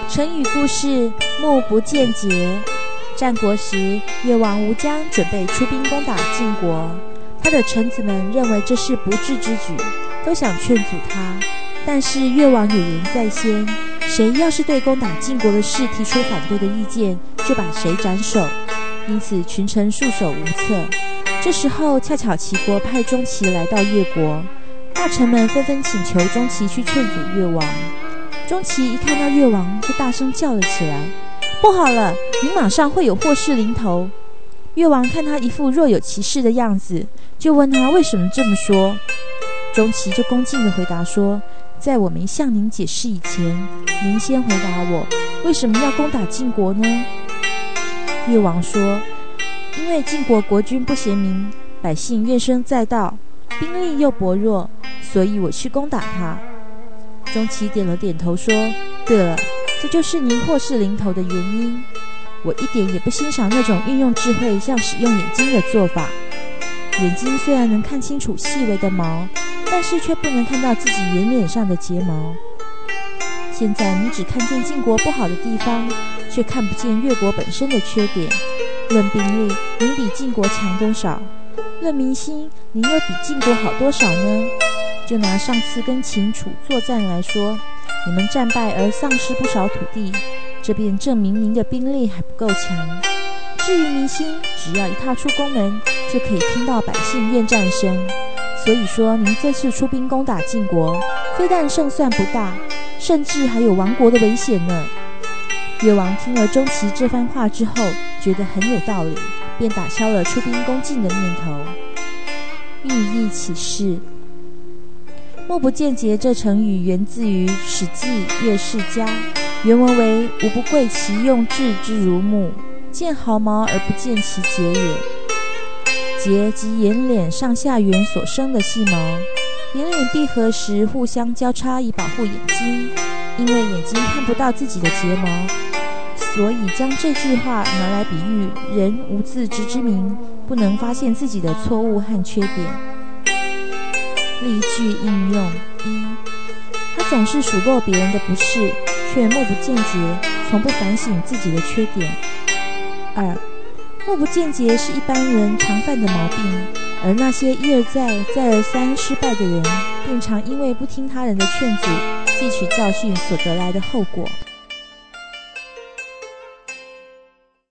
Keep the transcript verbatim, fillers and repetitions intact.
成语故事目不见节。战国时，越王吴江准备出兵攻打晋国，他的臣子们认为这是不智之举，都想劝阻他。但是越王有言在先，谁要是对攻打晋国的事提出反对的意见，就把谁斩首。因此群臣束手无策。这时候恰巧齐国派钟齐来到越国，大臣们纷纷请求钟齐去劝阻越王。钟齐一看到越王，就大声叫了起来：不好了，明马上会有祸事临头。越王看他一副若有其事的样子，就问他为什么这么说。钟齐就恭敬地回答说：在我没向您解释以前，您先回答我为什么要攻打晋国呢？越王说：因为晋国国君不贤明，百姓怨声载道，兵力又薄弱，所以我去攻打他。钟齐点了点头说：对了，这就是您祸事临头的原因。我一点也不欣赏那种运用智慧像使用眼睛的做法。眼睛虽然能看清楚细微的毛，但是却不能看到自己眼脸上的睫毛。现在你只看见晋国不好的地方，却看不见越国本身的缺点。论兵力，您比晋国强多少？论民心，您又比晋国好多少呢？就拿上次跟秦楚作战来说，你们战败而丧失不少土地，这便证明您的兵力还不够强。至于民心，只要一踏出宫门，就可以听到百姓怨战声。所以说，您这次出兵攻打晋国，非但胜算不大，甚至还有亡国的危险呢。越王听了钟齐这番话之后，觉得很有道理，便打消了出兵攻晋的念头。寓意启示：目不见节这成语源自于《史记·越世家》，原文为：吾不贵其用智之如目，见毫毛而不见其节也。节即眼脸上下缘所生的细毛，眼脸闭合时互相交叉以保护眼睛，因为眼睛看不到自己的睫毛，所以将这句话拿来比喻人无自知之明，不能发现自己的错误和缺点。例句应用：一，他总是数落别人的不是，却目不见节，从不反省自己的缺点。二，目不见节是一般人常犯的毛病，而那些一而再再而三失败的人，便常因为不听他人的劝阻，汲取教训所得来的后果。